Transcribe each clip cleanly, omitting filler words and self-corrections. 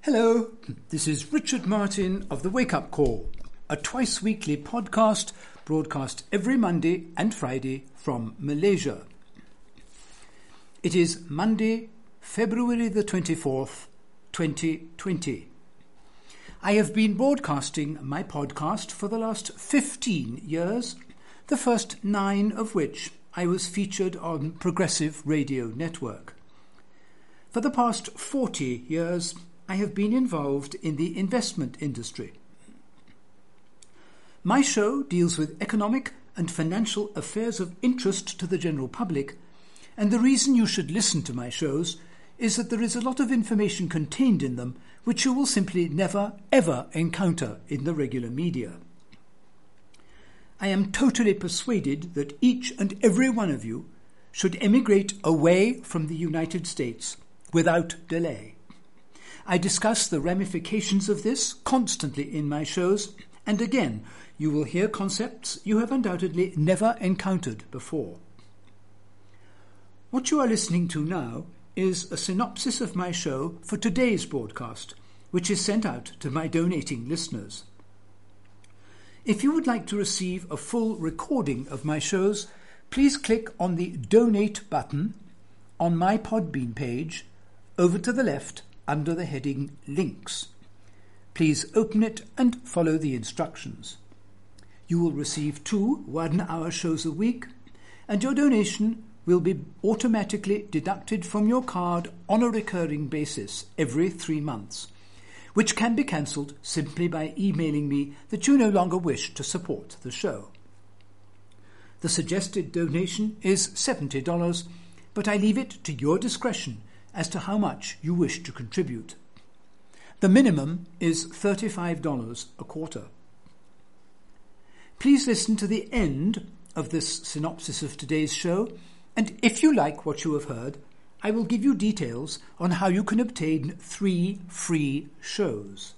Hello, this is Richard Martin of The Wake Up Call, a twice-weekly podcast broadcast every Monday and Friday from Malaysia. It is Monday, February the 24th, 2020. I have been broadcasting my podcast for the last 15 years, the first 9 of which I was featured on Progressive Radio Network. For the past 40 years, I have been involved in the investment industry. My show deals with economic and financial affairs of interest to the general public, and the reason you should listen to my shows is that there is a lot of information contained in them which you will simply never, ever encounter in the regular media. I am totally persuaded that each and every one of you should emigrate away from the United States without delay. I discuss the ramifications of this constantly in my shows, and again, you will hear concepts you have undoubtedly never encountered before. What you are listening to now is a synopsis of my show for today's broadcast, which is sent out to my donating listeners. If you would like to receive a full recording of my shows, please click on the Donate button on my Podbean page over to the left under the heading Links. Please open it and follow the instructions. You will receive 2 one-hour shows a week, and your donation will be automatically deducted from your card on a recurring basis every 3 months, which can be cancelled simply by emailing me that you no longer wish to support the show. The suggested donation is $70, but I leave it to your discretion as to how much you wish to contribute. The minimum is $35 a quarter. Please listen to the end of this synopsis of today's show, and if you like what you have heard, I will give you details on how you can obtain 3 free shows.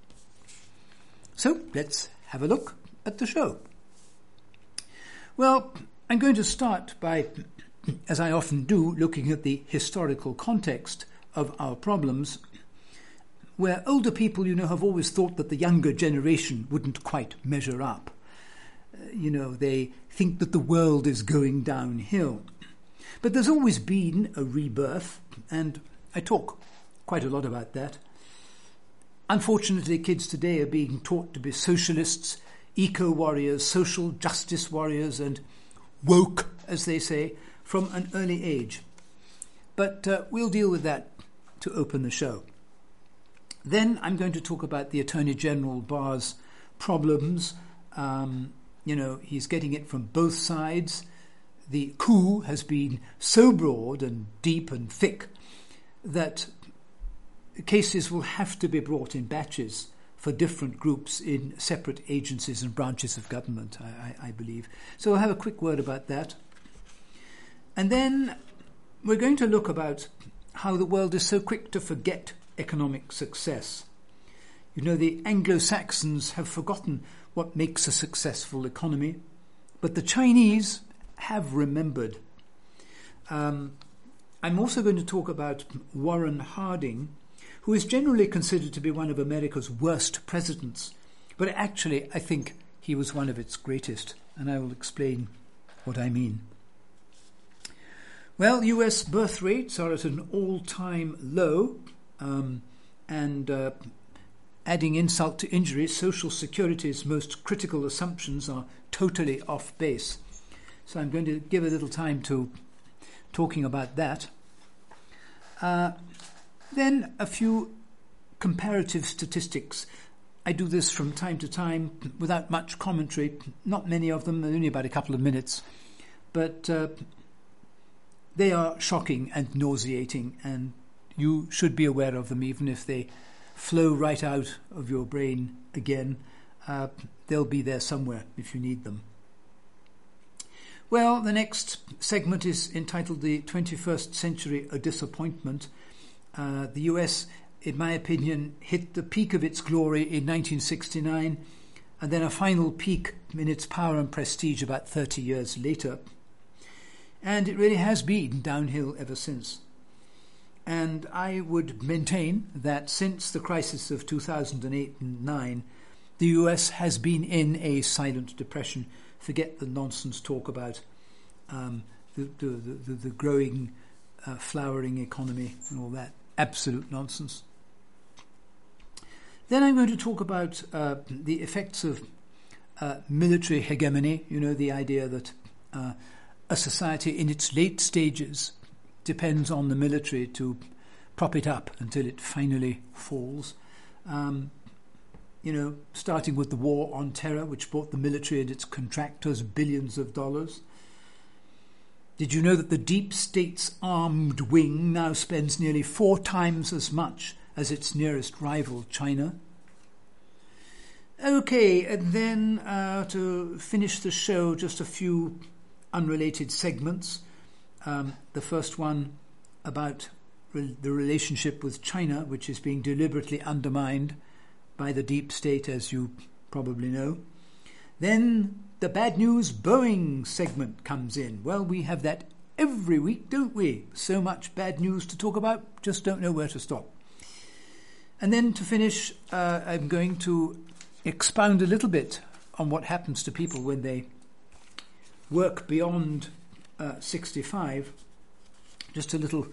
So let's have a look at the show. Well, I'm going to start by, as I often do, looking at the historical context of our problems, where older people, have always thought that the younger generation wouldn't quite measure up. They think that the world is going downhill. But there's always been a rebirth, and I talk quite a lot about that. Unfortunately, kids today are being taught to be socialists, eco-warriors, social justice warriors, and woke, as they say, from an early age. But we'll deal with that to open the show. Then I'm going to talk about the Attorney General Barr's problems. He's getting it from both sides. The coup has been so broad and deep and thick that cases will have to be brought in batches for different groups in separate agencies and branches of government, I believe. So I'll have a quick word about that. And then we're going to look about how the world is so quick to forget economic success. The Anglo-Saxons have forgotten what makes a successful economy, but the Chinese have remembered. I'm also going to talk about Warren Harding, who is generally considered to be one of America's worst presidents, but actually I think he was one of its greatest, and I will explain what I mean. Well, US birth rates are at an all-time low, and adding insult to injury, Social Security's most critical assumptions are totally off base. So I'm going to give a little time to talking about that. Then a few comparative statistics. I do this from time to time without much commentary, not many of them, only about a couple of minutes, but they are shocking and nauseating, and you should be aware of them, even if they flow right out of your brain again. They'll be there somewhere if you need them. Well, the next segment is entitled The 21st Century, a Disappointment. The US, in my opinion, hit the peak of its glory in 1969, and then a final peak in its power and prestige about 30 years later. And it really has been downhill ever since. And I would maintain that since the crisis of 2008 and 9, the US has been in a silent depression. Forget the nonsense talk about the growing, flowering economy and all that. Absolute nonsense. Then I'm going to talk about the effects of military hegemony. You know, the idea that a society in its late stages depends on the military to prop it up until it finally falls. You know, starting with the war on terror, which brought the military and its contractors billions of dollars. Did you know that the deep state's armed wing now spends nearly 4 times as much as its nearest rival, China? Okay, and then to finish the show, just a few unrelated segments. The first one about the relationship with China, which is being deliberately undermined by the deep state, as you probably know. Then the bad news Boeing segment comes in. Well, we have that every week, don't we? So much bad news to talk about, just don't know where to stop. And then to finish, I'm going to expound a little bit on what happens to people when they work beyond 65. Just a little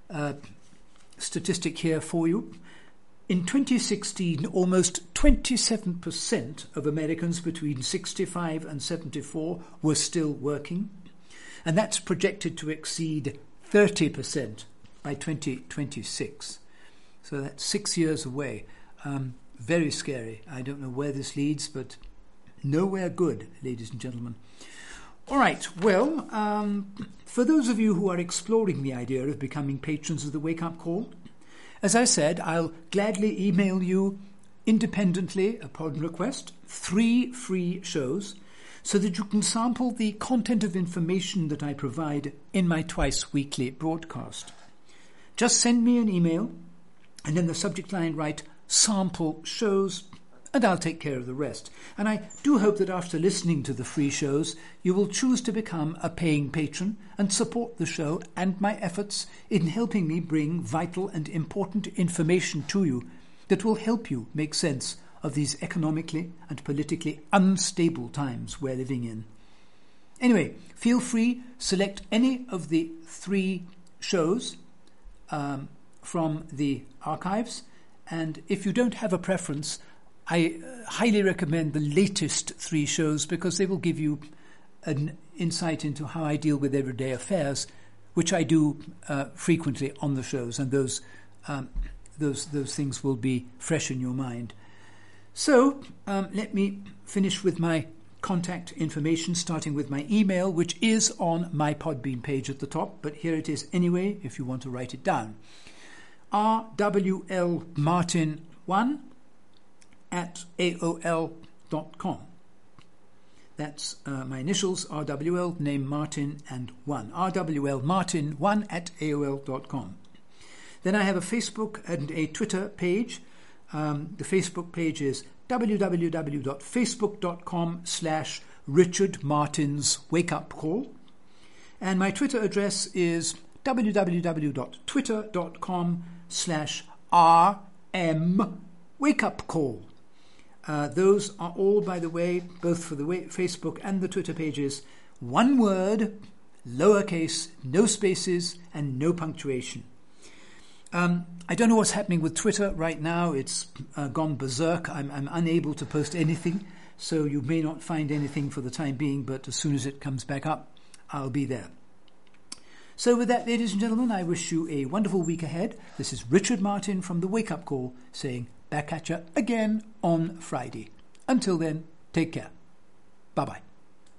statistic here for you. In 2016, almost 27% of Americans between 65 and 74 were still working, and that's projected to exceed 30% by 2026. So that's 6 years away. Very scary. I don't know where this leads, but nowhere good, ladies and gentlemen. All right, well, for those of you who are exploring the idea of becoming patrons of the Wake Up Call, as I said, I'll gladly email you independently, upon request, 3 free shows so that you can sample the content of information that I provide in my twice-weekly broadcast. Just send me an email and in the subject line write sample shows, and I'll take care of the rest. And I do hope that after listening to the free shows, you will choose to become a paying patron and support the show and my efforts in helping me bring vital and important information to you that will help you make sense of these economically and politically unstable times we're living in. Anyway, feel free, select any of the 3 shows from the archives, and if you don't have a preference, I highly recommend the latest 3 shows because they will give you an insight into how I deal with everyday affairs, which I do frequently on the shows, and those things will be fresh in your mind. So let me finish with my contact information, starting with my email, which is on my Podbean page at the top, but here it is anyway if you want to write it down. rwlmartin1@aol.com. That's my initials, RWL, name Martin, and 1. rwlmartin1@aol.com. Then I have a Facebook and a Twitter page. The Facebook page is www.facebook.com/Richard Martin's Wake Up Call. And my Twitter address is www.twitter.com/RM Wake Up Call. Those are all, by the way, both for the Facebook and the Twitter pages, one word, lowercase, no spaces, and no punctuation. I don't know what's happening with Twitter right now. It's gone berserk. I'm unable to post anything, so you may not find anything for the time being, but as soon as it comes back up, I'll be there. So with that, ladies and gentlemen, I wish you a wonderful week ahead. This is Richard Martin from the Wake Up Call saying back at you again on Friday. Until then, take care. Bye-bye.